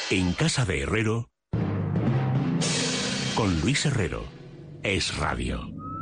En casa de Herrero, con Luis Herrero, Es Radio.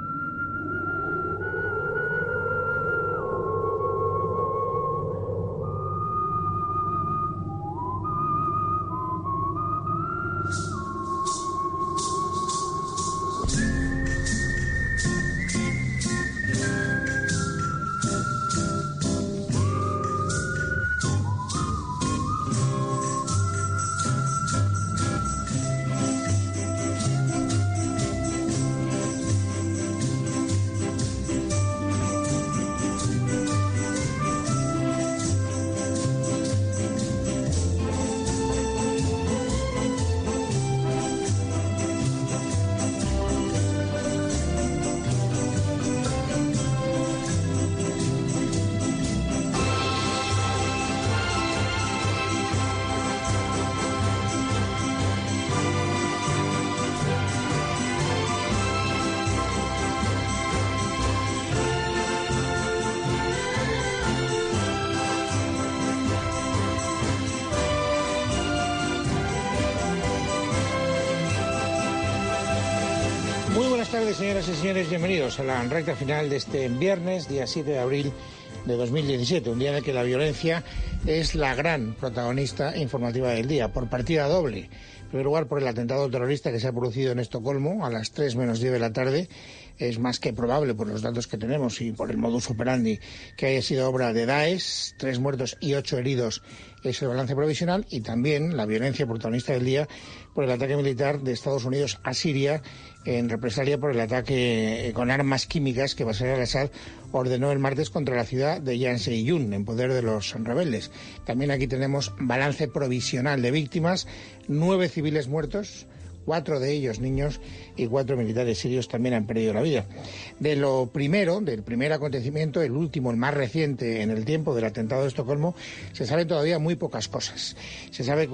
Buenas tardes, señoras y señores, bienvenidos a la recta final de este viernes, día 7 de abril de 2017, un día en el que la violencia es la gran protagonista informativa del día, por partida doble. En primer lugar, por el atentado terrorista que se ha producido en Estocolmo a las 3 menos 10 de la tarde. Es más que probable, por los datos que tenemos y por el modus operandi, que haya sido obra de Daesh. 3 muertos y 8 heridos es el balance provisional, y también la violencia protagonista del día por el ataque militar de Estados Unidos a Siria en represalia por el ataque con armas químicas que Bashar al-Assad ordenó el martes contra la ciudad de Yanceyún, en poder de los rebeldes. También aquí tenemos balance provisional de víctimas: 9 civiles muertos, 4 de ellos niños, y 4 militares sirios también han perdido la vida. De lo primero, del primer acontecimiento, el último, el más reciente en el tiempo, del atentado de Estocolmo, se saben todavía muy pocas cosas. Se sabe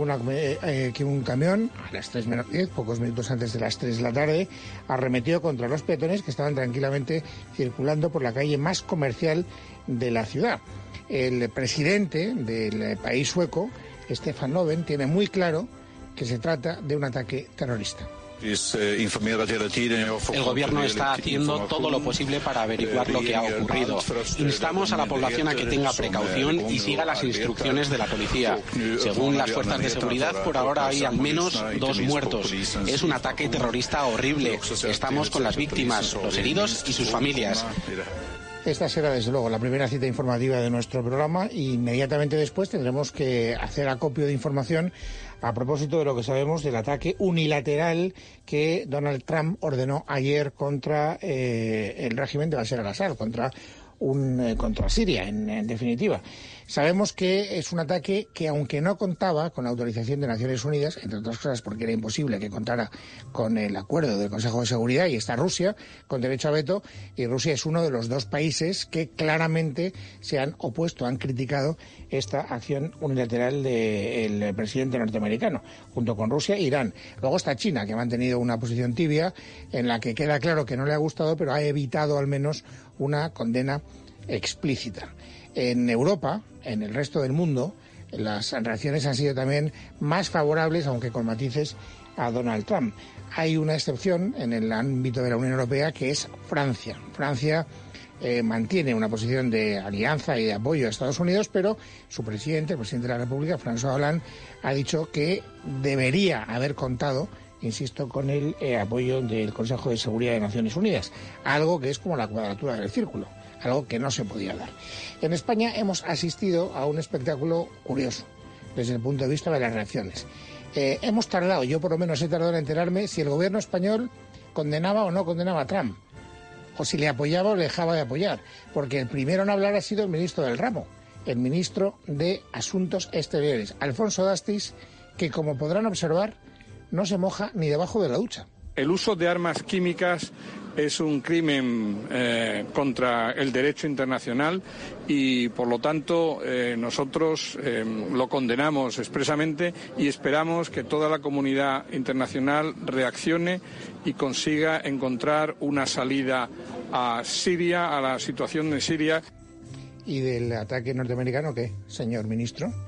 que un camión, a las 3 menos 10, pocos minutos antes de las 3 de la tarde, arremetió contra los peatones que estaban tranquilamente circulando por la calle más comercial de la ciudad. El presidente del país sueco, Stefan Löfven, tiene muy claro que se trata de un ataque terrorista. El gobierno está haciendo todo lo posible para averiguar lo que ha ocurrido. Instamos a la población a que tenga precaución y siga las instrucciones de la policía. Según las fuerzas de seguridad, por ahora hay al menos 2 muertos. Es un ataque terrorista horrible. Estamos con las víctimas, los heridos y sus familias. Esta será, desde luego, la primera cita informativa de nuestro programa, y inmediatamente después tendremos que hacer acopio de información a propósito de lo que sabemos del ataque unilateral que Donald Trump ordenó ayer contra el régimen de Bashar al-Assad, contra Siria, en definitiva. Sabemos que es un ataque que, aunque no contaba con la autorización de Naciones Unidas, entre otras cosas porque era imposible que contara con el acuerdo del Consejo de Seguridad, y está Rusia con derecho a veto, y Rusia es uno de los 2 países que claramente se han opuesto, han criticado esta acción unilateral del presidente norteamericano, junto con Rusia e Irán. Luego está China, que ha mantenido una posición tibia, en la que queda claro que no le ha gustado, pero ha evitado al menos una condena explícita. En Europa, en el resto del mundo, las reacciones han sido también más favorables, aunque con matices, a Donald Trump. Hay una excepción en el ámbito de la Unión Europea, que es Francia. Francia mantiene una posición de alianza y de apoyo a Estados Unidos, pero su presidente, el presidente de la República, François Hollande, ha dicho que debería haber contado, insisto, con el apoyo del Consejo de Seguridad de Naciones Unidas, algo que es como la cuadratura del círculo, algo que no se podía dar. En España hemos asistido a un espectáculo curioso desde el punto de vista de las reacciones. Hemos tardado, yo por lo menos he tardado en enterarme si el gobierno español condenaba o no condenaba a Trump, o si le apoyaba o le dejaba de apoyar, porque el primero en hablar ha sido el ministro del ramo, el ministro de Asuntos Exteriores, Alfonso Dastis, que, como podrán observar, no se moja ni debajo de la ducha. El uso de armas químicas es un crimen contra el derecho internacional y, por lo tanto, nosotros lo condenamos expresamente y esperamos que toda la comunidad internacional reaccione y consiga encontrar una salida a Siria, a la situación de Siria. ¿Y del ataque norteamericano qué, señor ministro?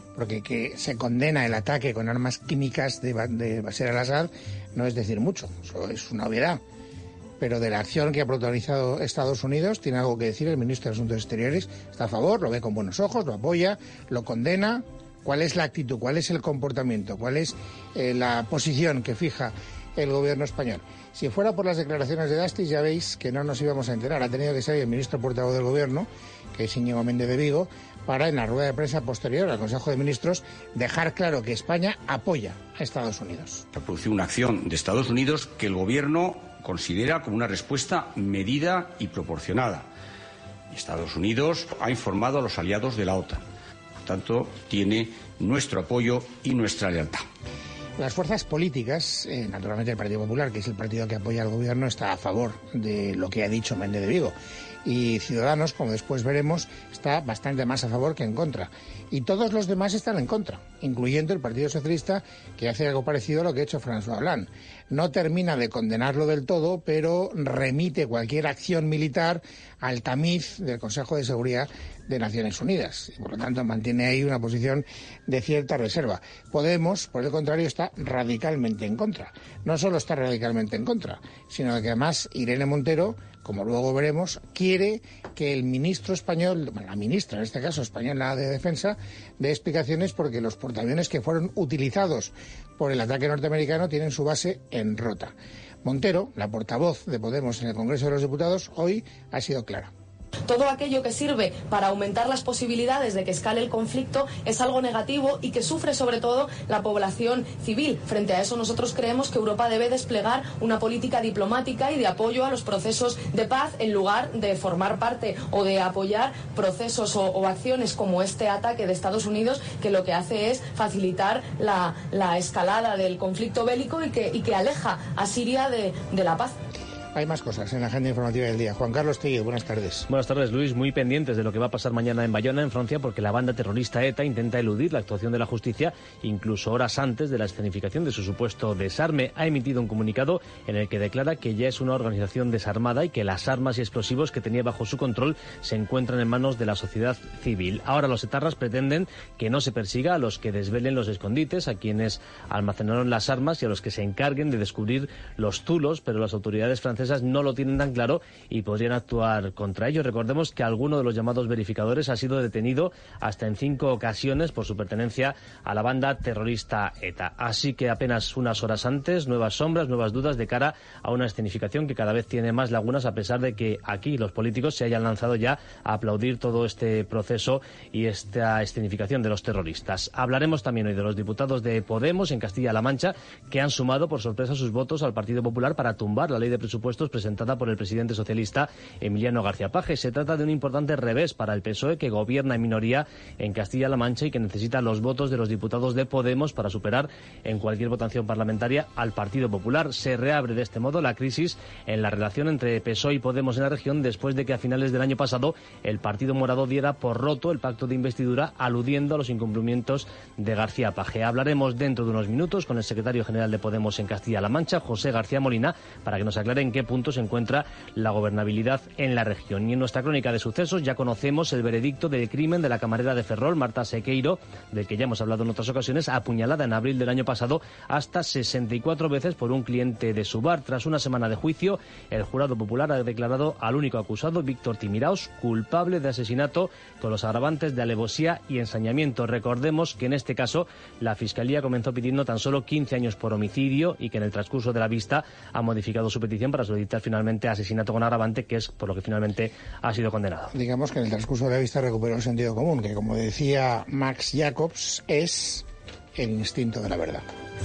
porque que se condena el ataque con armas químicas de Bashar al-Assad no es decir mucho, eso es una obviedad. Pero de la acción que ha protagonizado Estados Unidos tiene algo que decir el ministro de Asuntos Exteriores. Está a favor, lo ve con buenos ojos, lo apoya, lo condena. ¿Cuál es la actitud? ¿Cuál es el comportamiento? ¿Cuál es la posición que fija el gobierno español? Si fuera por las declaraciones de Dastis, ya veis que no nos íbamos a enterar. Ha tenido que salir el ministro portavoz del gobierno, que es Íñigo Méndez de Vigo, para en la rueda de prensa posterior al Consejo de Ministros dejar claro que España apoya a Estados Unidos. Se ha producido una acción de Estados Unidos que el gobierno considera como una respuesta medida y proporcionada. Estados Unidos ha informado a los aliados de la OTAN. Por tanto, tiene nuestro apoyo y nuestra lealtad. Las fuerzas políticas, naturalmente el Partido Popular, que es el partido que apoya al gobierno, está a favor de lo que ha dicho Méndez de Vigo. Y Ciudadanos, como después veremos, está bastante más a favor que en contra. Y todos los demás están en contra, incluyendo el Partido Socialista, que hace algo parecido a lo que ha hecho François Hollande. No termina de condenarlo del todo, pero remite cualquier acción militar al tamiz del Consejo de Seguridad de Naciones Unidas. Y por lo tanto mantiene ahí una posición de cierta reserva. Podemos, por el contrario, está radicalmente en contra. No solo está radicalmente en contra, sino que además Irene Montero, como luego veremos, quiere que el ministro español, la ministra en este caso española de Defensa, dé explicaciones porque los portaaviones que fueron utilizados por el ataque norteamericano tienen su base en Rota. Montero, la portavoz de Podemos en el Congreso de los Diputados, hoy ha sido clara. Todo aquello que sirve para aumentar las posibilidades de que escale el conflicto es algo negativo y que sufre sobre todo la población civil. Frente a eso nosotros creemos que Europa debe desplegar una política diplomática y de apoyo a los procesos de paz en lugar de formar parte o de apoyar procesos o acciones como este ataque de Estados Unidos, que lo que hace es facilitar la escalada del conflicto bélico y que aleja a Siria de la paz. Hay más cosas en la agenda informativa del día. Juan Carlos Tello, buenas tardes. Buenas tardes, Luis. Muy pendientes de lo que va a pasar mañana en Bayona, en Francia, porque la banda terrorista ETA intenta eludir la actuación de la justicia, incluso horas antes de la escenificación de su supuesto desarme. Ha emitido un comunicado en el que declara que ya es una organización desarmada y que las armas y explosivos que tenía bajo su control se encuentran en manos de la sociedad civil. Ahora los etarras pretenden que no se persiga a los que desvelen los escondites, a quienes almacenaron las armas y a los que se encarguen de descubrir los zulos, pero las autoridades francesas no lo tienen tan claro y podrían actuar contra ellos. Recordemos que alguno de los llamados verificadores ha sido detenido hasta en 5 ocasiones por su pertenencia a la banda terrorista ETA. Así que apenas unas horas antes, nuevas sombras, nuevas dudas de cara a una escenificación que cada vez tiene más lagunas, a pesar de que aquí los políticos se hayan lanzado ya a aplaudir todo este proceso y esta escenificación de los terroristas. Hablaremos también hoy de los diputados de Podemos en Castilla-La Mancha, que han sumado por sorpresa sus votos al Partido Popular para tumbar la ley de presupuestos presentada por el presidente socialista Emiliano García Paje. Se trata de un importante revés para el PSOE, que gobierna en minoría en Castilla-La Mancha y que necesita los votos de los diputados de Podemos para superar en cualquier votación parlamentaria al Partido Popular. Se reabre de este modo la crisis en la relación entre PSOE y Podemos en la región después de que a finales del año pasado el Partido Morado diera por roto el pacto de investidura, aludiendo a los incumplimientos de García Paje. Hablaremos dentro de unos minutos con el secretario general de Podemos en Castilla-La Mancha, José García Molina, para que nos aclare en qué punto se encuentra la gobernabilidad en la región. Y en nuestra crónica de sucesos ya conocemos el veredicto del crimen de la camarera de Ferrol, Marta Sequeiro, del que ya hemos hablado en otras ocasiones, apuñalada en abril del año pasado hasta 64 veces por un cliente de su bar. Tras una semana de juicio, el jurado popular ha declarado al único acusado, Víctor Timiraos, culpable de asesinato con los agravantes de alevosía y ensañamiento. Recordemos que en este caso la Fiscalía comenzó pidiendo tan solo 15 años por homicidio y que en el transcurso de la vista ha modificado su petición para solicitar finalmente asesinato con agravante, que es por lo que finalmente ha sido condenado. Digamos que en el transcurso de la vista recuperó el sentido común, que como decía Max Jacobs, es el instinto de la verdad.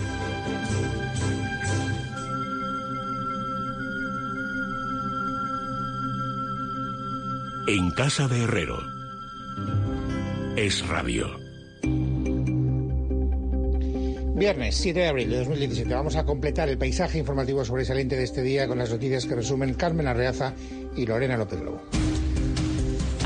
En casa de Herrero. Es radio. Viernes 7 de abril de 2017. Vamos a completar el paisaje informativo sobresaliente de este día con las noticias que resumen Carmen Arreaza y Lorena López Lobo.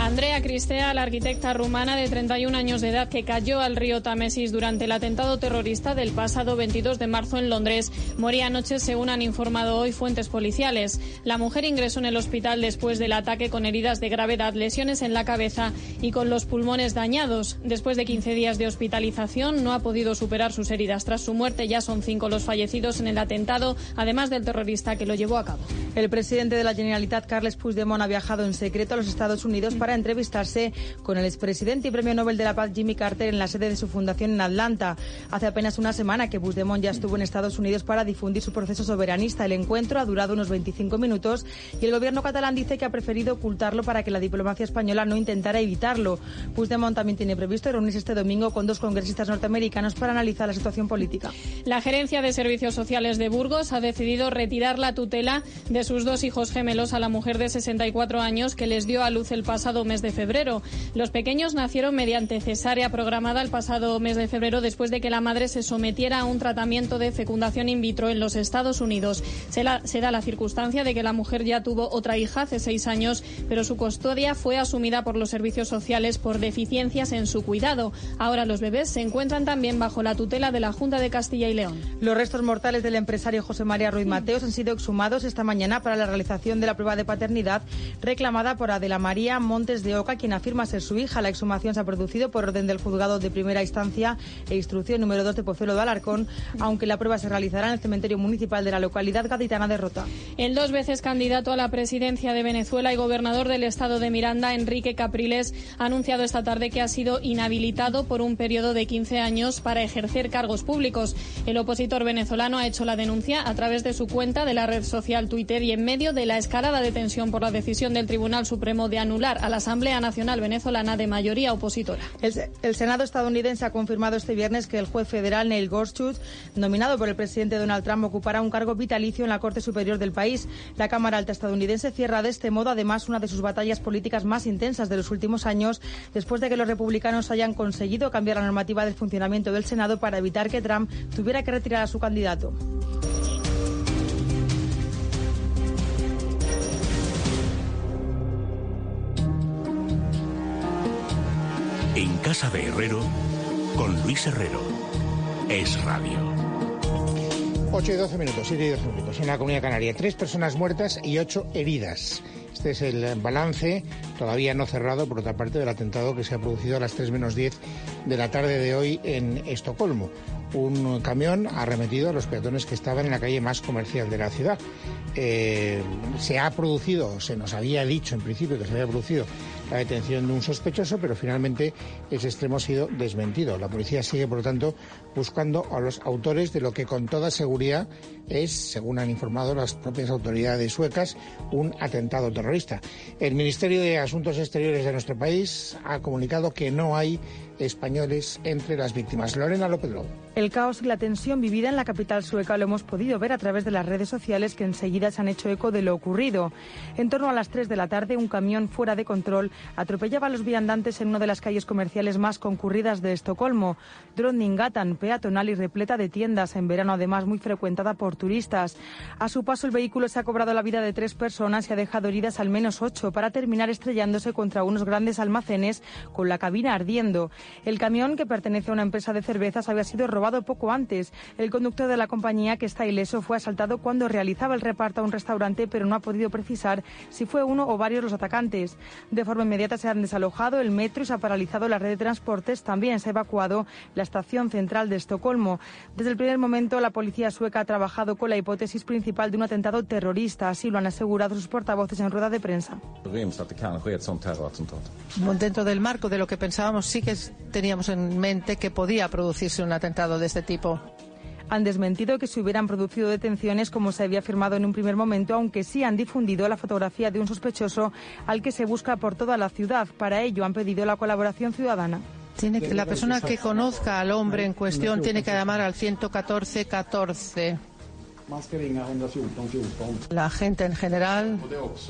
Andrea Cristea, la arquitecta rumana de 31 años de edad que cayó al río Támesis durante el atentado terrorista del pasado 22 de marzo en Londres, moría anoche, según han informado hoy fuentes policiales. La mujer ingresó en el hospital después del ataque con heridas de gravedad, lesiones en la cabeza y con los pulmones dañados. Después de 15 días de hospitalización, no ha podido superar sus heridas. Tras su muerte, ya son 5 los fallecidos en el atentado, además del terrorista que lo llevó a cabo. El presidente de la Generalitat, Carles Puigdemont, ha viajado en secreto a los Estados Unidos para entrevistarse con el expresidente y premio Nobel de la Paz Jimmy Carter en la sede de su fundación en Atlanta. Hace apenas una semana que Puigdemont ya estuvo en Estados Unidos para difundir su proceso soberanista. El encuentro ha durado unos 25 minutos y el gobierno catalán dice que ha preferido ocultarlo para que la diplomacia española no intentara evitarlo. Puigdemont también tiene previsto reunirse este domingo con 2 congresistas norteamericanos para analizar la situación política. La Gerencia de Servicios Sociales de Burgos ha decidido retirar la tutela de sus 2 hijos gemelos a la mujer de 64 años que les dio a luz el pasado mes de febrero. Los pequeños nacieron mediante cesárea programada el pasado mes de febrero después de que la madre se sometiera a un tratamiento de fecundación in vitro en los Estados Unidos. Se da la circunstancia de que la mujer ya tuvo otra hija hace 6 años, pero su custodia fue asumida por los servicios sociales por deficiencias en su cuidado. Ahora los bebés se encuentran también bajo la tutela de la Junta de Castilla y León. Los restos mortales del empresario José María Ruiz Mateos han sido exhumados esta mañana para la realización de la prueba de paternidad reclamada por Adela María Montes de Oca, quien afirma ser su hija. La exhumación se ha producido por orden del juzgado de primera instancia e instrucción número 2 de Pozuelo de Alarcón, aunque la prueba se realizará en el cementerio municipal de la localidad gaditana de Rota. El 2 veces candidato a la presidencia de Venezuela y gobernador del estado de Miranda, Enrique Capriles, ha anunciado esta tarde que ha sido inhabilitado por un periodo de 15 años para ejercer cargos públicos. El opositor venezolano ha hecho la denuncia a través de su cuenta de la red social Twitter y en medio de la escalada de tensión por la decisión del Tribunal Supremo de anular a la Asamblea Nacional venezolana de mayoría opositora. El Senado estadounidense ha confirmado este viernes que el juez federal Neil Gorsuch, nominado por el presidente Donald Trump, ocupará un cargo vitalicio en la Corte Superior del país. La Cámara Alta estadounidense cierra de este modo, además, una de sus batallas políticas más intensas de los últimos años, después de que los republicanos hayan conseguido cambiar la normativa del funcionamiento del Senado para evitar que Trump tuviera que retirar a su candidato. En Casa de Herrero, con Luis Herrero. Es Radio. 8 y 12 minutos, 7 y 12 minutos. En la Comunidad Canaria, 3 personas muertas y 8 heridas. Este es el balance, todavía no cerrado, por otra parte, del atentado que se ha producido a las 3 menos 10 de la tarde de hoy en Estocolmo. Un camión ha arremetido a los peatones que estaban en la calle más comercial de la ciudad. Se nos había dicho en principio que se había producido la detención de un sospechoso, pero finalmente ese extremo ha sido desmentido. La policía sigue, por lo tanto, buscando a los autores de lo que con toda seguridad es, según han informado las propias autoridades suecas, un atentado terrorista. El Ministerio de Asuntos Exteriores de nuestro país ha comunicado que no hay españoles entre las víctimas. Lorena López Lobo. El caos y la tensión vivida en la capital sueca lo hemos podido ver a través de las redes sociales, que enseguida se han hecho eco de lo ocurrido. En torno a las 3 de la tarde, un camión fuera de control atropellaba a los viandantes en una de las calles comerciales más concurridas de Estocolmo, Drottninggatan, peatonal y repleta de tiendas, en verano además muy frecuentada por turistas. A su paso, el vehículo se ha cobrado la vida de 3 personas y ha dejado heridas al menos 8, para terminar estrellándose contra unos grandes almacenes con la cabina ardiendo. El camión, que pertenece a una empresa de cervezas, había sido robado poco antes. El conductor de la compañía, que está ileso, fue asaltado cuando realizaba el reparto a un restaurante, pero no ha podido precisar si fue uno o varios los atacantes. De forma inmediata se han desalojado el metro y se ha paralizado la red de transportes. También se ha evacuado la estación central de Estocolmo. Desde el primer momento, la policía sueca ha trabajado con la hipótesis principal de un atentado terrorista. Así lo han asegurado sus portavoces en rueda de prensa. Dentro del marco de lo que pensábamos, sí que teníamos en mente que podía producirse un atentado de este tipo. Han desmentido que se hubieran producido detenciones, como se había afirmado en un primer momento, aunque sí han difundido la fotografía de un sospechoso al que se busca por toda la ciudad. Para ello han pedido la colaboración ciudadana. La persona que conozca al hombre en cuestión tiene que llamar al 114-14. La gente en general,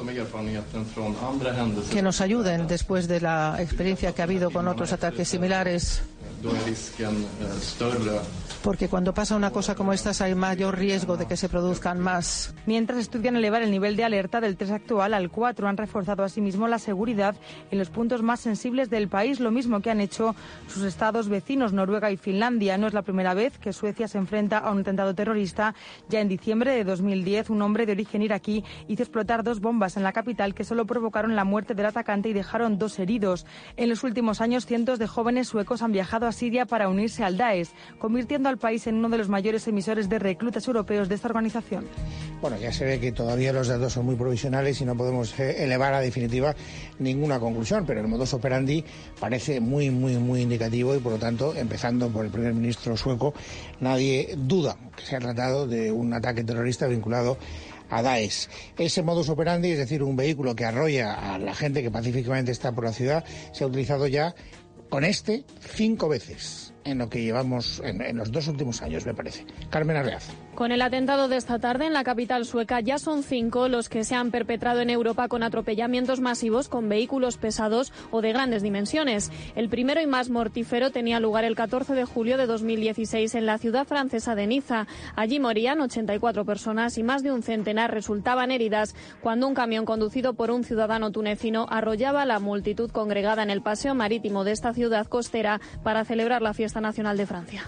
que nos ayuden después de la experiencia que ha habido con otros ataques similares. porque cuando pasa una cosa como esta hay mayor riesgo de que se produzcan más. Mientras estudian elevar el nivel de alerta del 3 actual al 4, han reforzado asimismo la seguridad en los puntos más sensibles del país, lo mismo que han hecho sus estados vecinos, Noruega y Finlandia. No es la primera vez que Suecia se enfrenta a un atentado terrorista. Ya en diciembre de 2010, un hombre de origen iraquí hizo explotar 2 bombas en la capital que solo provocaron la muerte del atacante y dejaron 2 heridos. En los últimos años, cientos de jóvenes suecos han viajado a Siria para unirse al Daesh, convirtiendo al país en uno de los mayores emisores de reclutas europeos de esta organización. Bueno, ya se ve que todavía los datos son muy provisionales y no podemos elevar a definitiva ninguna conclusión, pero el modus operandi parece muy indicativo y, por lo tanto, empezando por el primer ministro sueco, nadie duda que se ha tratado de un ataque terrorista vinculado a Daesh. Ese modus operandi, es decir, un vehículo que arrolla a la gente que pacíficamente está por la ciudad, se ha utilizado ya con 5 veces en lo que llevamos en los 2 últimos años, me parece. Carmen Arreaz. Con el atentado de esta tarde en la capital sueca ya son 5 los que se han perpetrado en Europa con atropellamientos masivos con vehículos pesados o de grandes dimensiones. El primero y más mortífero tenía lugar el 14 de julio de 2016 en la ciudad francesa de Niza. Allí morían 84 personas y más de un centenar resultaban heridas cuando un camión conducido por un ciudadano tunecino arrollaba a la multitud congregada en el paseo marítimo de esta ciudad costera para celebrar la fiesta nacional de Francia.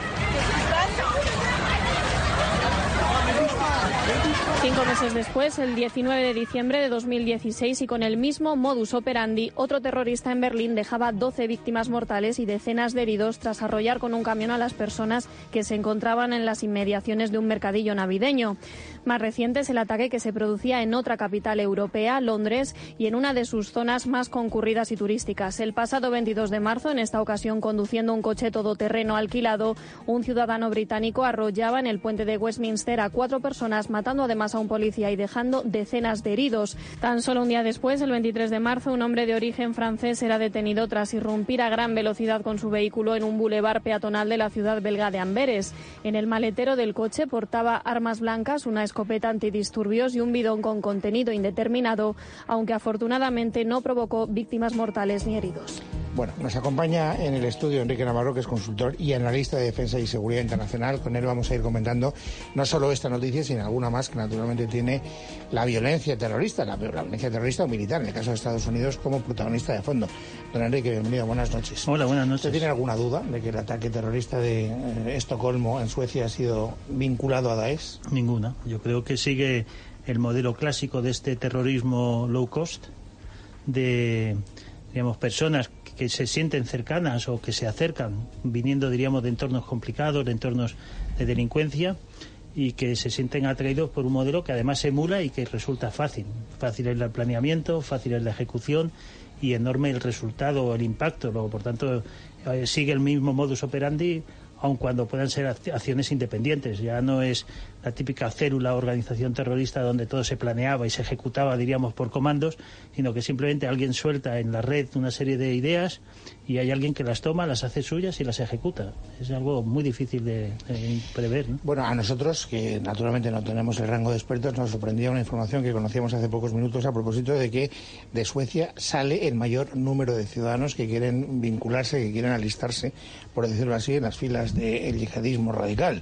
5 meses después, el 19 de diciembre de 2016, y con el mismo modus operandi, otro terrorista en Berlín dejaba 12 víctimas mortales y decenas de heridos tras arrollar con un camión a las personas que se encontraban en las inmediaciones de un mercadillo navideño. Más reciente es el ataque que se producía en otra capital europea, Londres, y en una de sus zonas más concurridas y turísticas. El pasado 22 de marzo, en esta ocasión conduciendo un coche todoterreno alquilado, un ciudadano británico arrollaba en el puente de Westminster a 4 personas, matando además a un policía y dejando decenas de heridos. Tan solo un día después, el 23 de marzo, un hombre de origen francés era detenido tras irrumpir a gran velocidad con su vehículo en un bulevar peatonal de la ciudad belga de Amberes. En el maletero del coche portaba armas blancas, una escopeta antidisturbios y un bidón con contenido indeterminado, aunque afortunadamente no provocó víctimas mortales ni heridos. Bueno, nos acompaña en el estudio Enrique Navarro, que es consultor y analista de defensa y seguridad internacional. Con él vamos a ir comentando no solo esta noticia, sino alguna más que naturalmente tiene la violencia terrorista, la violencia terrorista o militar, en el caso de Estados Unidos, como protagonista de fondo. Don Enrique, bienvenido, buenas noches. Hola, buenas noches. ¿Usted tiene alguna duda de que el ataque terrorista de Estocolmo en Suecia ha sido vinculado a Daesh? Ninguna. Yo creo que sigue el modelo clásico de este terrorismo low cost, de, digamos, personas que se sienten cercanas o que se acercan viniendo, diríamos, de entornos complicados, de entornos de delincuencia, y que se sienten atraídos por un modelo que además emula y que resulta fácil. Fácil es el planeamiento, fácil es la ejecución y enorme el resultado o el impacto. Luego, por tanto, sigue el mismo modus operandi, aun cuando puedan ser acciones independientes. Ya no es la típica célula o organización terrorista donde todo se planeaba y se ejecutaba, diríamos, por comandos, sino que simplemente alguien suelta en la red una serie de ideas y hay alguien que las toma, las hace suyas y las ejecuta. Es algo muy difícil de prever, ¿no? Bueno, a nosotros, que naturalmente no tenemos el rango de expertos, nos sorprendía una información que conocíamos hace pocos minutos a propósito de que de Suecia sale el mayor número de ciudadanos que quieren vincularse, que quieren alistarse, por decirlo así, en las filas del yihadismo radical.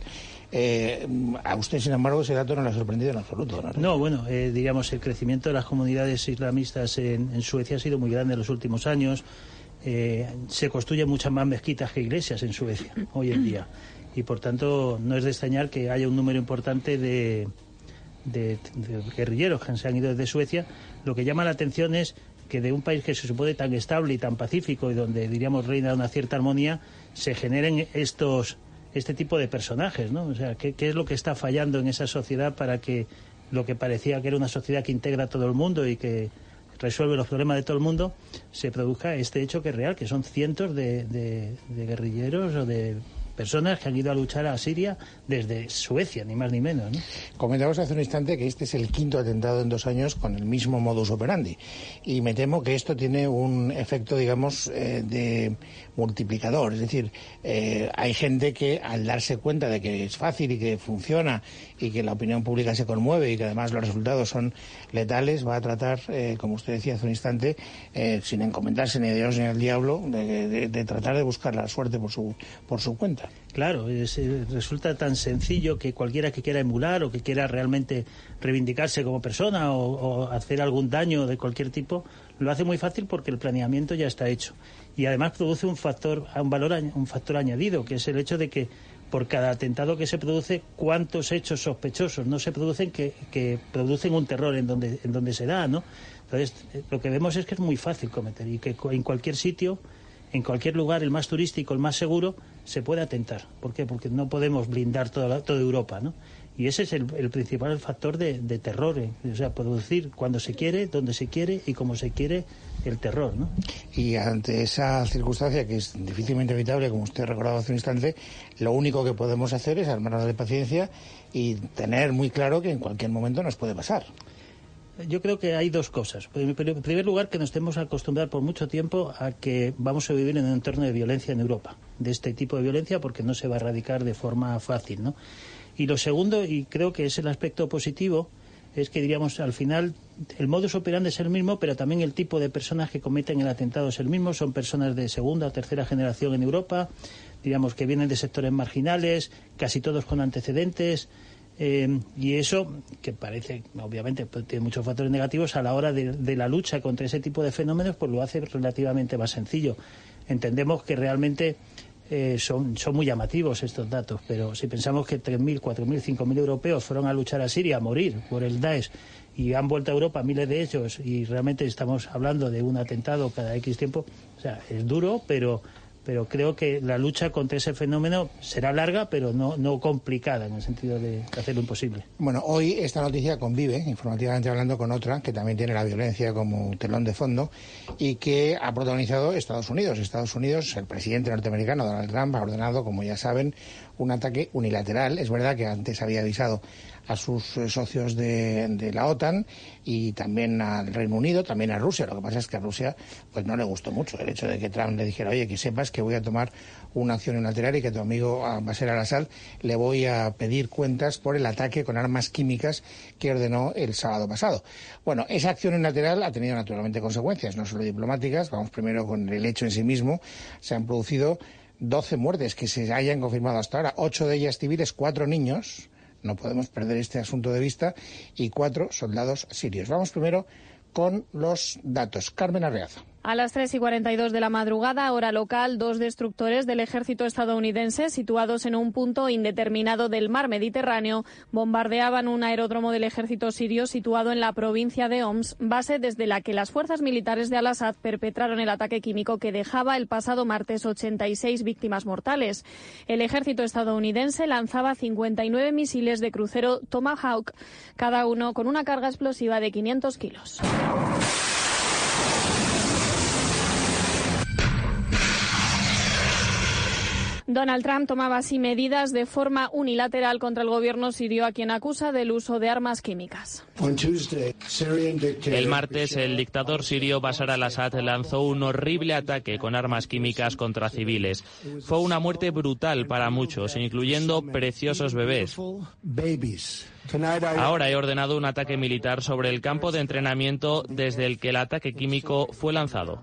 A usted, sin embargo, ese dato no le ha sorprendido en absoluto, ¿no? No, bueno, diríamos, el crecimiento de las comunidades islamistas en Suecia ha sido muy grande en los últimos años. Se construyen muchas más mezquitas que iglesias en Suecia hoy en día, y por tanto no es de extrañar que haya un número importante de guerrilleros que se han ido desde Suecia. Lo que llama la atención es que de un país que se supone tan estable y tan pacífico y donde, diríamos, reina una cierta armonía, se generen este tipo de personajes, ¿no? O sea, ¿qué es lo que está fallando en esa sociedad para que lo que parecía que era una sociedad que integra a todo el mundo y que resuelve los problemas de todo el mundo, se produzca este hecho que es real, que son cientos de guerrilleros o de personas que han ido a luchar a Siria desde Suecia, ni más ni menos, ¿no? Comentamos hace un instante que este es el 5º atentado en 2 años con el mismo modus operandi, y me temo que esto tiene un efecto, digamos, de multiplicador. Es decir, hay gente que, al darse cuenta de que es fácil y que funciona y que la opinión pública se conmueve y que además los resultados son letales, va a tratar, como usted decía hace un instante, sin encomendarse ni a Dios ni al diablo, de tratar de buscar la suerte por su cuenta. cosa. Claro, resulta tan sencillo que cualquiera que quiera emular o que quiera realmente reivindicarse como persona o hacer algún daño de cualquier tipo, lo hace muy fácil porque el planeamiento ya está hecho. Y además produce un factor añadido, que es el hecho de que por cada atentado que se produce, cuántos hechos sospechosos no se producen que producen un terror en donde se da, ¿no? Entonces, lo que vemos es que es muy fácil cometer y que en cualquier sitio, en cualquier lugar, el más turístico, el más seguro, se puede atentar. ¿Por qué? Porque no podemos blindar toda Europa, ¿no? Y ese es el principal factor de terror, o sea, producir cuando se quiere, donde se quiere y como se quiere el terror, ¿no? Y ante esa circunstancia que es difícilmente evitable, como usted recordaba hace un instante, lo único que podemos hacer es armarnos de paciencia y tener muy claro que en cualquier momento nos puede pasar. Yo creo que hay dos cosas. En primer lugar, que nos tenemos que acostumbrar por mucho tiempo a que vamos a vivir en un entorno de violencia en Europa, de este tipo de violencia, porque no se va a erradicar de forma fácil, ¿no? Y lo segundo, y creo que es el aspecto positivo, es que, diríamos, al final el modus operandi es el mismo, pero también el tipo de personas que cometen el atentado es el mismo. Son personas de segunda o tercera generación en Europa, diríamos, que vienen de sectores marginales, casi todos con antecedentes. Y eso, que parece, obviamente, tiene muchos factores negativos, a la hora de la lucha contra ese tipo de fenómenos, pues lo hace relativamente más sencillo. Entendemos que realmente son muy llamativos estos datos, pero si pensamos que 3.000, 4.000, 5.000 europeos fueron a luchar a Siria, a morir por el Daesh, y han vuelto a Europa miles de ellos, y realmente estamos hablando de un atentado cada X tiempo, o sea, es duro, pero creo que la lucha contra ese fenómeno será larga, pero no complicada, en el sentido de hacerlo imposible. Bueno, hoy esta noticia convive, informativamente hablando, con otra que también tiene la violencia como telón de fondo y que ha protagonizado Estados Unidos. Estados Unidos, el presidente norteamericano, Donald Trump, ha ordenado, como ya saben, un ataque unilateral. Es verdad que antes había avisado a sus socios de la OTAN y también al Reino Unido, también a Rusia. Lo que pasa es que a Rusia pues no le gustó mucho el hecho de que Trump le dijera, oye, que sepas que voy a tomar una acción unilateral y que a tu amigo Bashar al-Assad le voy a pedir cuentas por el ataque con armas químicas que ordenó el sábado pasado. Bueno, esa acción unilateral ha tenido naturalmente consecuencias, no solo diplomáticas. Vamos primero con el hecho en sí mismo. Se han producido 12 muertes que se hayan confirmado hasta ahora, 8 de ellas civiles, 4 niños. No podemos perder este asunto de vista, y 4 soldados sirios. Vamos primero con los datos. Carmen Arreaza. A las 3:42 de la madrugada, hora local, 2 destructores del ejército estadounidense situados en un punto indeterminado del mar Mediterráneo bombardeaban un aeródromo del ejército sirio situado en la provincia de Homs, base desde la que las fuerzas militares de al-Assad perpetraron el ataque químico que dejaba el pasado martes 86 víctimas mortales. El ejército estadounidense lanzaba 59 misiles de crucero Tomahawk, cada uno con una carga explosiva de 500 kilos. Donald Trump tomaba así medidas de forma unilateral contra el gobierno sirio, a quien acusa del uso de armas químicas. El martes, el dictador sirio Bashar al-Assad lanzó un horrible ataque con armas químicas contra civiles. Fue una muerte brutal para muchos, incluyendo preciosos bebés. Ahora he ordenado un ataque militar sobre el campo de entrenamiento desde el que el ataque químico fue lanzado.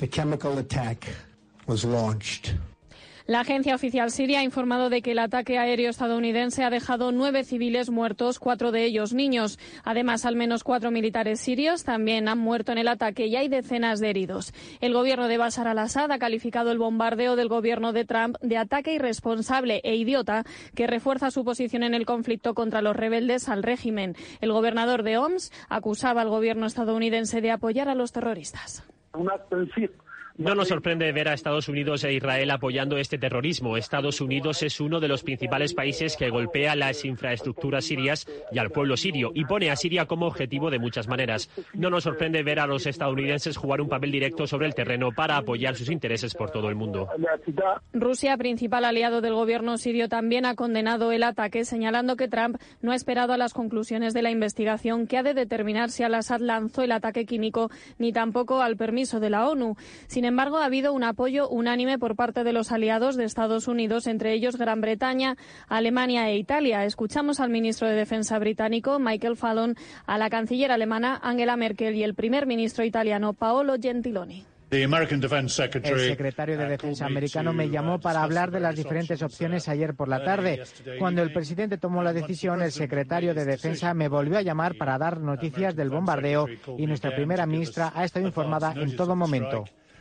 La agencia oficial siria ha informado de que el ataque aéreo estadounidense ha dejado 9 civiles muertos, 4 de ellos niños. Además, al menos 4 militares sirios también han muerto en el ataque y hay decenas de heridos. El gobierno de Bashar al-Assad ha calificado el bombardeo del gobierno de Trump de ataque irresponsable e idiota que refuerza su posición en el conflicto contra los rebeldes al régimen. El gobernador de Homs acusaba al gobierno estadounidense de apoyar a los terroristas. No nos sorprende ver a Estados Unidos e Israel apoyando este terrorismo. Estados Unidos es uno de los principales países que golpea las infraestructuras sirias y al pueblo sirio y pone a Siria como objetivo de muchas maneras. No nos sorprende ver a los estadounidenses jugar un papel directo sobre el terreno para apoyar sus intereses por todo el mundo. Rusia, principal aliado del gobierno sirio, también ha condenado el ataque, señalando que Trump no ha esperado a las conclusiones de la investigación que ha de determinar si al-Assad lanzó el ataque químico, ni tampoco al permiso de la ONU. Sin embargo, ha habido un apoyo unánime por parte de los aliados de Estados Unidos, entre ellos Gran Bretaña, Alemania e Italia. Escuchamos al ministro de Defensa británico, Michael Fallon, a la canciller alemana, Angela Merkel, y el primer ministro italiano, Paolo Gentiloni. El secretario de Defensa americano me llamó para hablar de las diferentes opciones ayer por la tarde. Cuando el presidente tomó la decisión, el secretario de Defensa me volvió a llamar para dar noticias del bombardeo y nuestra primera ministra ha estado informada en todo momento.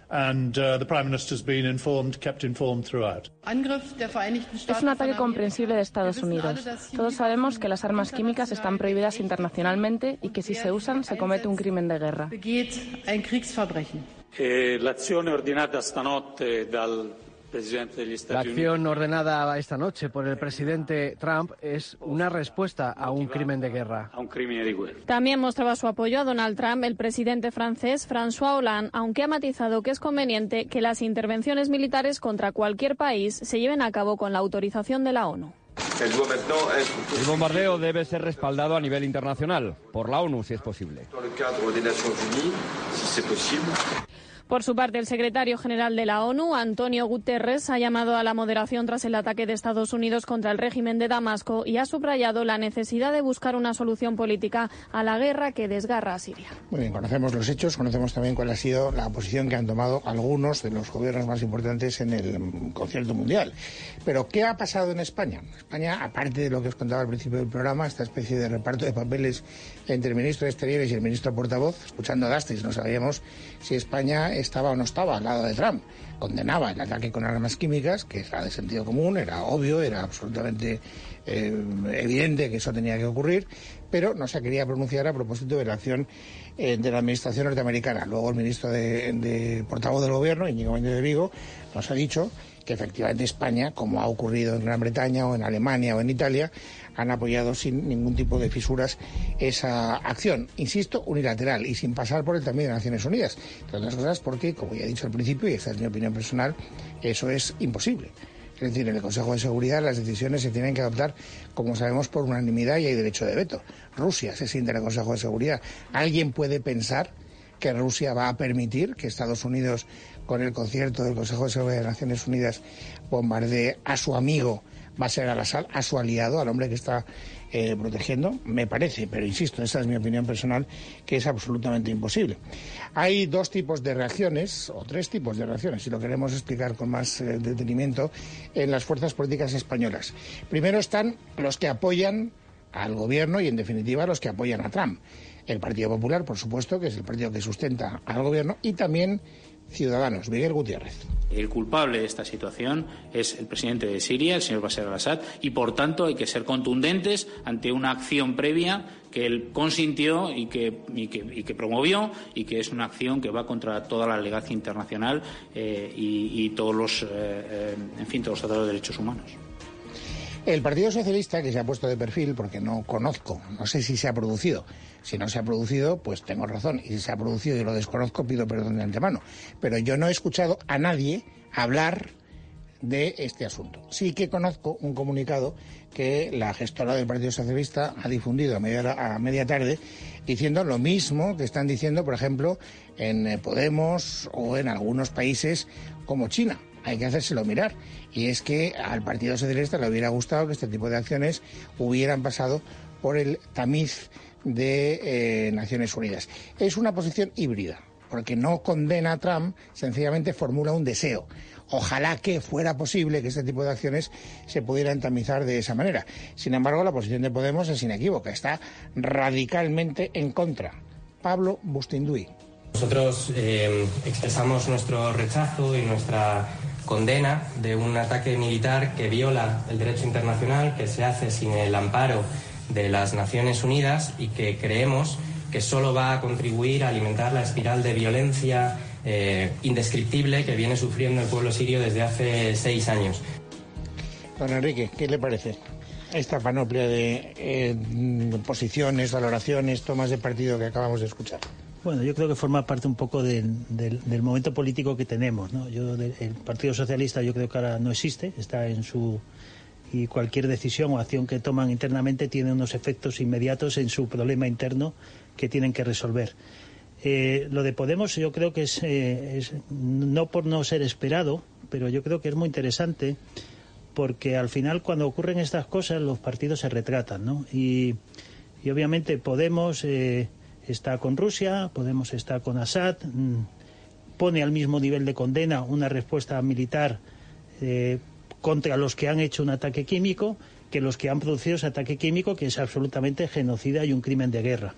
Es un ataque comprensible de Estados Unidos. Todos sabemos que las armas químicas están prohibidas internacionalmente y que si se usan se comete un crimen de guerra. La acción ordenada esta noche por el presidente Trump es una respuesta a un crimen de guerra. También mostraba su apoyo a Donald Trump el presidente francés François Hollande, aunque ha matizado que es conveniente que las intervenciones militares contra cualquier país se lleven a cabo con la autorización de la ONU. El bombardeo debe ser respaldado a nivel internacional, por la ONU si es posible. Por su parte, el secretario general de la ONU, Antonio Guterres, ha llamado a la moderación tras el ataque de Estados Unidos contra el régimen de Damasco y ha subrayado la necesidad de buscar una solución política a la guerra que desgarra a Siria. Muy bien, conocemos los hechos, conocemos también cuál ha sido la posición que han tomado algunos de los gobiernos más importantes en el concierto mundial. Pero, ¿qué ha pasado en España? España, aparte de lo que os contaba al principio del programa, esta especie de reparto de papeles entre el ministro de Exteriores y el ministro portavoz, escuchando a Dastis, no sabíamos si España estaba o no estaba al lado de Trump. Condenaba el ataque con armas químicas, que era de sentido común, era obvio, era absolutamente evidente que eso tenía que ocurrir, pero no se quería pronunciar a propósito de la acción de la administración norteamericana. Luego el ministro de portavoz del gobierno, Íñigo Méndez de Vigo, nos ha dicho que efectivamente España, como ha ocurrido en Gran Bretaña o en Alemania o en Italia, han apoyado sin ningún tipo de fisuras esa acción, insisto, unilateral y sin pasar por el también de Naciones Unidas. Entre otras cosas porque, como ya he dicho al principio, y esta es mi opinión personal, eso es imposible. Es decir, en el Consejo de Seguridad las decisiones se tienen que adoptar, como sabemos, por unanimidad y hay derecho de veto. Rusia se sienta en el Consejo de Seguridad. ¿Alguien puede pensar que Rusia va a permitir que Estados Unidos, con el concierto del Consejo de Seguridad de Naciones Unidas, bombardee a su amigo Bashar al-Assad, a su aliado, al hombre que está protegiendo? Me parece, pero insisto, esa es mi opinión personal, que es absolutamente imposible. Hay dos tipos de reacciones, o tres tipos de reacciones, si lo queremos explicar con más detenimiento, en las fuerzas políticas españolas. Primero están los que apoyan al gobierno y, en definitiva, los que apoyan a Trump. El Partido Popular, por supuesto, que es el partido que sustenta al gobierno, y también Ciudadanos. Miguel Gutiérrez. El culpable de esta situación es el presidente de Siria, el señor Bashar al-Assad, y por tanto hay que ser contundentes ante una acción previa que él consintió y que promovió, y que es una acción que va contra toda la legalidad internacional y todos los tratados de derechos humanos. El Partido Socialista, que se ha puesto de perfil, porque no conozco, no sé si se ha producido. Si no se ha producido, pues tengo razón. Y si se ha producido y lo desconozco, pido perdón de antemano. Pero yo no he escuchado a nadie hablar de este asunto. Sí que conozco un comunicado que la gestora del Partido Socialista ha difundido a media tarde, diciendo lo mismo que están diciendo, por ejemplo, en Podemos o en algunos países como China. Hay que hacérselo mirar. Y es que al Partido Socialista le hubiera gustado que este tipo de acciones hubieran pasado por el tamiz de Naciones Unidas. Es una posición híbrida, porque no condena a Trump, sencillamente formula un deseo. Ojalá que fuera posible que este tipo de acciones se pudieran tamizar de esa manera. Sin embargo, la posición de Podemos es inequívoca, está radicalmente en contra. Pablo Bustinduy. Nosotros expresamos nuestro rechazo y nuestra condena de un ataque militar que viola el derecho internacional, que se hace sin el amparo de las Naciones Unidas y que creemos que solo va a contribuir a alimentar la espiral de violencia indescriptible que viene sufriendo el pueblo sirio desde hace 6 años. Don Enrique, ¿qué le parece esta panoplia de posiciones, valoraciones, tomas de partido que acabamos de escuchar? Bueno, yo creo que forma parte un poco del momento político que tenemos, ¿no? El Partido Socialista yo creo que ahora no existe, está en su... y cualquier decisión o acción que toman internamente tiene unos efectos inmediatos en su problema interno que tienen que resolver. Lo de Podemos yo creo que es no por no ser esperado, pero yo creo que es muy interesante porque al final cuando ocurren estas cosas los partidos se retratan, ¿no? Y obviamente Podemos... está con Rusia, Podemos está con Assad, pone al mismo nivel de condena una respuesta militar contra los que han hecho un ataque químico que los que han producido ese ataque químico, que es absolutamente genocida y un crimen de guerra.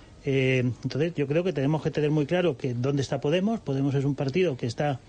Entonces yo creo que tenemos que tener muy claro que dónde está Podemos. Podemos es un partido que está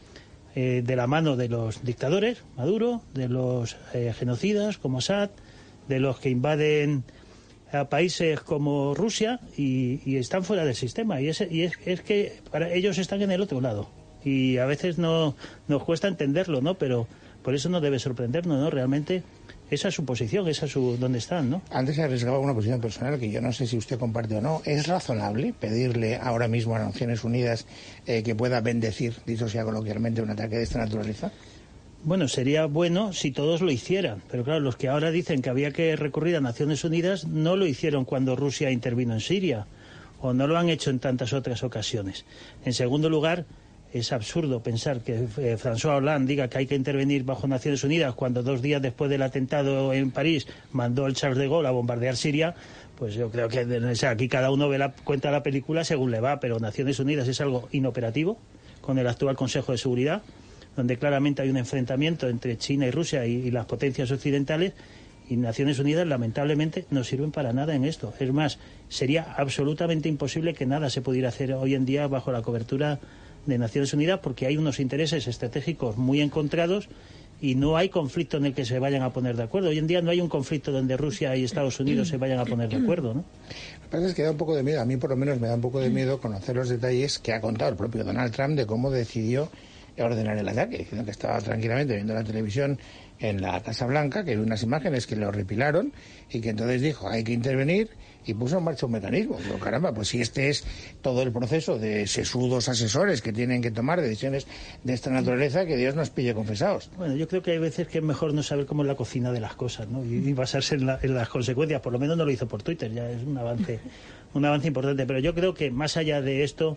de la mano de los dictadores, Maduro, de los genocidas como Assad, de los que invaden a países como Rusia y están fuera del sistema. Y es que para ellos están en el otro lado. Y a veces nos cuesta entenderlo, ¿no? Pero por eso no debe sorprendernos, ¿no? Realmente esa es su posición, esa es donde están, ¿no? Antes se arriesgaba una posición personal que yo no sé si usted comparte o no. ¿Es razonable pedirle ahora mismo a Naciones Unidas que pueda bendecir, dicho sea coloquialmente, un ataque de esta naturaleza? Bueno, sería bueno si todos lo hicieran, pero claro, los que ahora dicen que había que recurrir a Naciones Unidas no lo hicieron cuando Rusia intervino en Siria, o no lo han hecho en tantas otras ocasiones. En segundo lugar, es absurdo pensar que François Hollande diga que hay que intervenir bajo Naciones Unidas cuando 2 días después del atentado en París mandó el Charles de Gaulle a bombardear Siria. Pues yo creo que aquí cada uno cuenta la película según le va, pero Naciones Unidas es algo inoperativo con el actual Consejo de Seguridad, donde claramente hay un enfrentamiento entre China y Rusia y las potencias occidentales, y Naciones Unidas lamentablemente no sirven para nada en esto. Es más, sería absolutamente imposible que nada se pudiera hacer hoy en día bajo la cobertura de Naciones Unidas, porque hay unos intereses estratégicos muy encontrados y no hay conflicto en el que se vayan a poner de acuerdo. Hoy en día no hay un conflicto donde Rusia y Estados Unidos se vayan a poner de acuerdo, ¿no? Lo que pasa es que da un poco de miedo, a mí por lo menos me da un poco de miedo conocer los detalles que ha contado el propio Donald Trump de cómo decidió ordenar el ataque, diciendo que estaba tranquilamente viendo la televisión en la Casa Blanca, que vio unas imágenes que le horripilaron y que entonces dijo hay que intervenir y puso en marcha un mecanismo. Pero caramba, pues si este es todo el proceso de sesudos asesores que tienen que tomar decisiones de esta naturaleza, que Dios nos pille confesados. Bueno, yo creo que hay veces que es mejor no saber cómo es la cocina de las cosas, ¿no? Y basarse en las consecuencias. Por lo menos no lo hizo por Twitter, ya es un avance importante. Pero yo creo que más allá de esto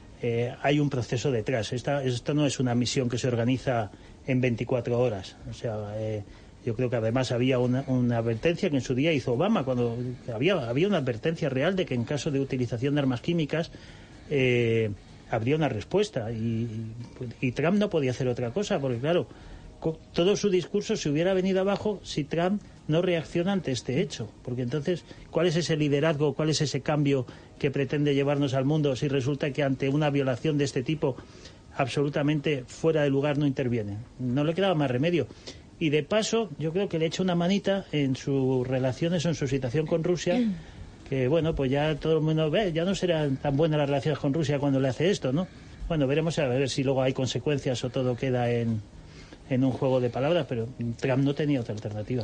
hay un proceso detrás. Esto no es una misión que se organiza en 24 horas. O sea, yo creo que además había una advertencia que en su día hizo Obama, cuando había una advertencia real de que en caso de utilización de armas químicas habría una respuesta. Y Trump no podía hacer otra cosa, porque claro, todo su discurso se hubiera venido abajo si Trump no reacciona ante este hecho. Porque entonces, ¿cuál es ese liderazgo, cuál es ese cambio que pretende llevarnos al mundo si resulta que ante una violación de este tipo absolutamente fuera de lugar no interviene? No le quedaba más remedio. Y de paso, yo creo que le echa una manita en sus relaciones o en su situación con Rusia, que bueno, pues ya todo el mundo ve, ya no serán tan buenas las relaciones con Rusia cuando le hace esto, ¿no? Bueno, veremos a ver si luego hay consecuencias o todo queda en un juego de palabras, pero Trump no tenía otra alternativa.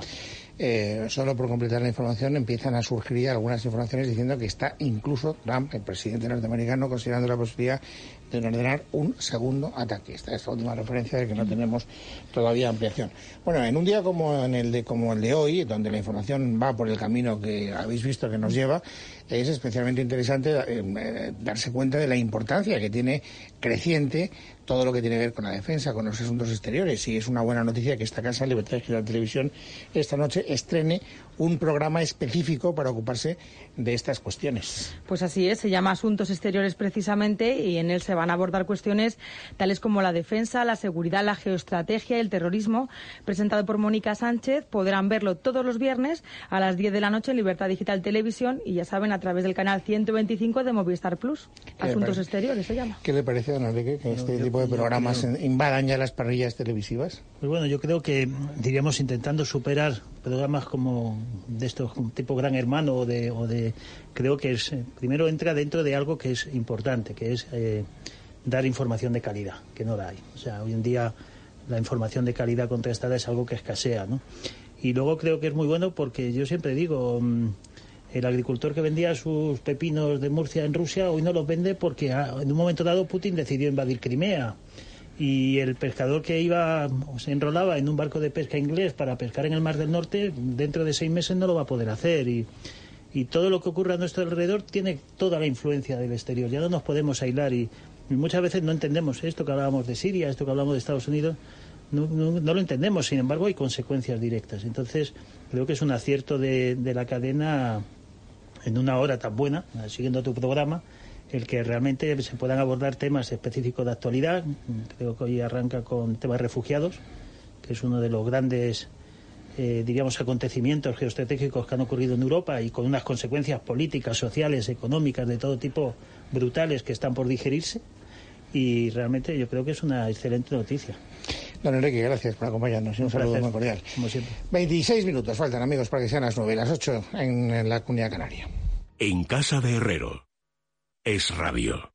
Solo por completar la información, empiezan a surgir algunas informaciones diciendo que está incluso Trump, el presidente norteamericano, considerando la posibilidad de ordenar un segundo ataque. Esta es la última referencia de que no tenemos todavía ampliación. Bueno, en un día como el de hoy, donde la información va por el camino que habéis visto que nos lleva, es especialmente interesante darse cuenta de la importancia que tiene creciente todo lo que tiene que ver con la defensa, con los asuntos exteriores. Y es una buena noticia que esta casa, Libertad Digital Televisión, esta noche estrene un programa específico para ocuparse de estas cuestiones. Pues así es, se llama Asuntos Exteriores precisamente, y en él se van a abordar cuestiones tales como la defensa, la seguridad, la geoestrategia y el terrorismo, presentado por Mónica Sánchez. Podrán verlo todos los viernes a las 10 de la noche en Libertad Digital Televisión y ya saben, a través del canal 125 de Movistar Plus. Asuntos Exteriores se llama. ¿Qué le parece, don Enrique, que este tipo de programas invadan ya las parrillas televisivas? Pues bueno, yo creo que diríamos intentando superar programas como de estos tipo Gran Hermano creo que primero entra dentro de algo que es importante, que es dar información de calidad, que no la hay. O sea, hoy en día la información de calidad contrastada es algo que escasea, ¿no? Y luego creo que es muy bueno porque yo siempre digo, el agricultor que vendía sus pepinos de Murcia en Rusia hoy no los vende porque en un momento dado Putin decidió invadir Crimea. Y el pescador que se enrolaba en un barco de pesca inglés para pescar en el Mar del Norte, dentro de 6 meses no lo va a poder hacer. Y todo lo que ocurre a nuestro alrededor tiene toda la influencia del exterior. Ya no nos podemos aislar y muchas veces no entendemos esto que hablábamos de Siria, esto que hablamos de Estados Unidos. No lo entendemos, sin embargo hay consecuencias directas. Entonces creo que es un acierto de la cadena en una hora tan buena, siguiendo tu programa, el que realmente se puedan abordar temas específicos de actualidad. Creo que hoy arranca con temas refugiados, que es uno de los grandes diríamos, acontecimientos geoestratégicos que han ocurrido en Europa y con unas consecuencias políticas, sociales, económicas, de todo tipo brutales que están por digerirse. Y realmente yo creo que es una excelente noticia. Don Enrique, gracias por acompañarnos y un saludo muy cordial. Como siempre. 26 minutos faltan, amigos, para que sean las 9, las 8 en la Comunidad Canaria. En Casa de Herrero. Es Radio.